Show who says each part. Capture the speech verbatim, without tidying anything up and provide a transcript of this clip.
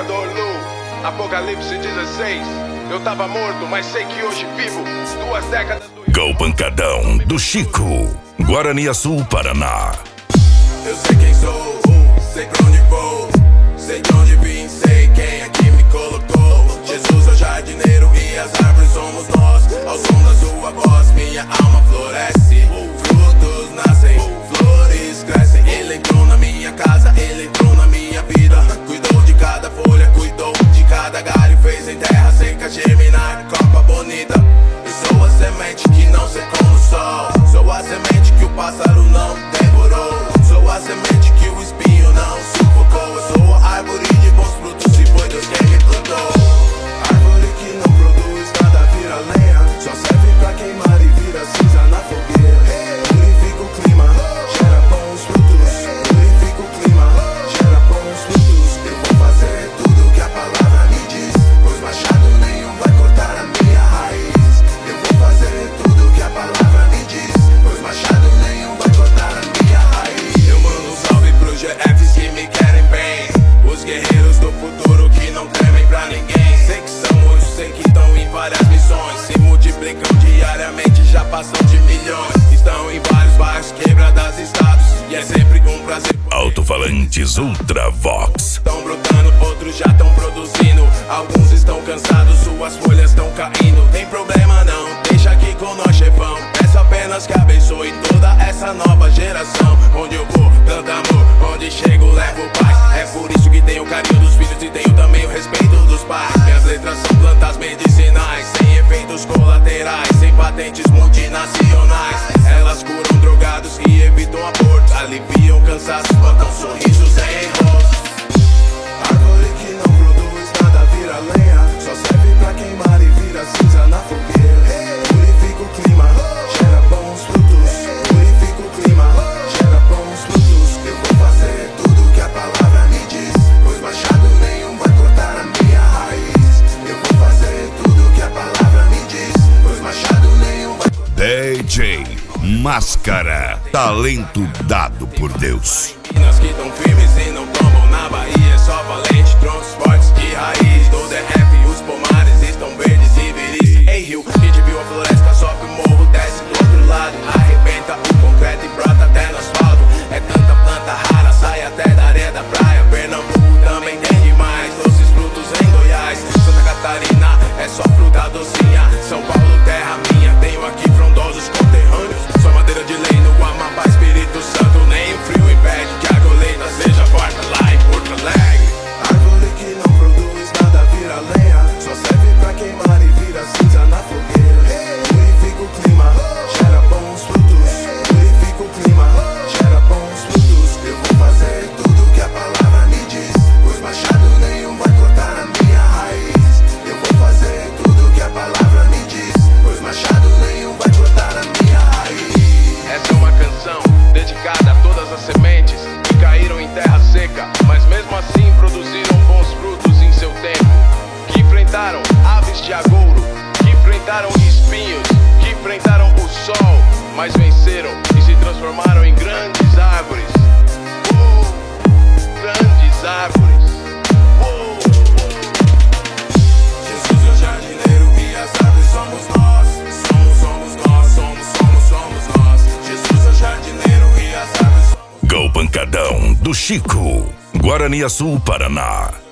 Speaker 1: Pescador Lu, Apocalipse dezesseis. Eu tava morto, mas sei que hoje vivo. Duas décadas do...
Speaker 2: Go Pancadão do Chico, Guaraniaçu, Paraná.
Speaker 3: Eu sei quem sou, sei pra onde vou, sei de onde vim, sei quem é que me colocou. Jesus é o jardineiro e as árvores somos nós. Ao som da sua voz minha alma floresce. Frutos nascem, flores crescem. Ele entrou na minha casa, ele entrou na minha vida. Cuidou de cada folha, cuidou de cada galho. Fez em terra seca germinar, copa bonita. Eu sou a semente que não secou no sol. Sou a semente que o pássaro não devorou. Sou a semente que o espinho não sufocou. Eu sou a árvore de bons frutos, se foi Deus quem me plantou. Árvore que não produz nada vira lenha, só serve pra queimar e vira cinza na fogueira. Purifica o clima, gera bons frutos. Purifica o clima, gera bons frutos. Eu vou fazer tudo que a palavra me diz, pois machado nenhum vai cortar a minha raiz. Eu vou fazer tudo que a palavra me diz, pois machado nenhum vai cortar a minha raiz. Eu mando um salve pros G Fs que me querem bem, os guerreiros do futuro que não temem pra ninguém. Sei que são muitos, sei que estão em várias missões, se multiplicam diariamente, já passam de milhões. Estão em vários bairros, quebradas, estados, e é sempre um prazer.
Speaker 2: Alto-falantes Ultravox.
Speaker 3: Estão brotando, outros já estão produzindo. Alguns estão cansados, suas folhas estão caindo. Tem problema não, deixa aqui com nós, chefão. Peço apenas que abençoe toda essa nova geração. Onde eu vou, tanto amor, onde chego, levo paz. É por isso que tenho o carinho dos filhos e tenho também o respeito dos pais. Minhas letras são plantas medicinais, sem efeitos colaterais, sem patentes multinacionais. Elas curam drogados e evitam abortos, aliviam cansaço, botam sorrisos em rostos. Árvore que não produz nada vira lenha, só serve pra queimar e vira cinza na fogueira. Purifica o clima, gera bons frutos. Purifica o clima, gera bons frutos. Eu vou fazer tudo que a palavra me diz, pois machado nenhum vai cortar a minha raiz. Eu vou fazer tudo que a palavra me diz, pois machado nenhum vai cortar.
Speaker 2: D J Máscara, talento dado por Deus.
Speaker 3: Minas que tão firmes e não tombam na Bahia, é só valente, troncos fortes de raiz. Do D F os pomares estão verdes e viris. Ei Rio, quem te viu a floresta, sobe o morro, desce do outro lado. Arrebenta o concreto e brota até no asfalto. É tanta planta rara, sai até da areia da praia. Pernambuco também tem demais, doces frutos em Goiás. Santa Catarina é só fruta docinha. São Paulo, terra minha, tenho aqui frondosos conterrâneos. Só madeira de lei no Amapá, Espírito Santo. Nem o frio impede que a colheita seja farta lá em Porto Alegre. Árvore que não produz nada vira lenha, só serve pra queimar e vira cinza na fogueira. Purifica o clima, gera bons frutos. Purifica o clima, gera bons frutos. Eu vou fazer tudo que a palavra me diz, pois machado nenhum vai cortar a minha raiz. Eu vou fazer tudo que a palavra me diz, pois machado nenhum vai cortar a minha raiz.
Speaker 1: Essa é uma canção dedicada a todas as sementes que caíram em terra seca, mas mesmo assim produziram bons frutos em seu tempo. Que enfrentaram aves de agouro, que enfrentaram espinhos, que enfrentaram o sol, mas venceram e se transformaram em grandes árvores. Oh, grandes árvores. Oh,
Speaker 3: Jesus é o jardineiro e as árvores somos nós. Somos, somos nós, somos, somos, somos nós. Jesus é o jardineiro e as árvores somos nós.
Speaker 2: Go Pancadão do Chico, Guaraniaçu, Paraná.